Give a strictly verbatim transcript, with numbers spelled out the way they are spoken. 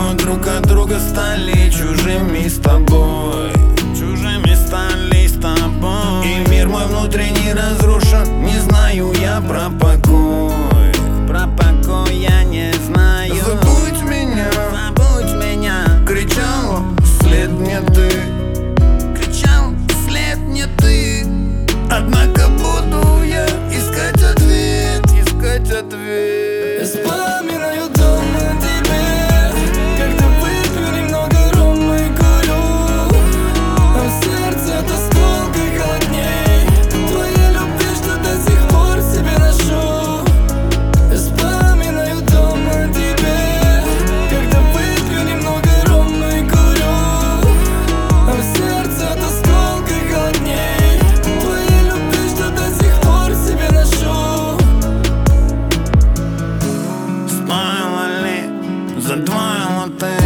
Мы друг от друга стали чужими с тобой, чужими стали с тобой. И мир мой внутренний разрушен, не знаю я про покой. Про покой я не знаю. Забудь меня, забудь меня. Кричал вслед мне ты, кричал вслед мне ты. Однако буду я искать ответ, искать ответ. Вспоминаю дом на тебе, когда выпью немного рома и курю, а в сердце от осколка холодней твоей любви, что до сих пор себе ношу. Вспоминаю дом на тебе, когда выпью немного рома и курю, а в сердце от осколка холодней твоей любви, что до сих пор себе ношу. Стоило ли за двое латте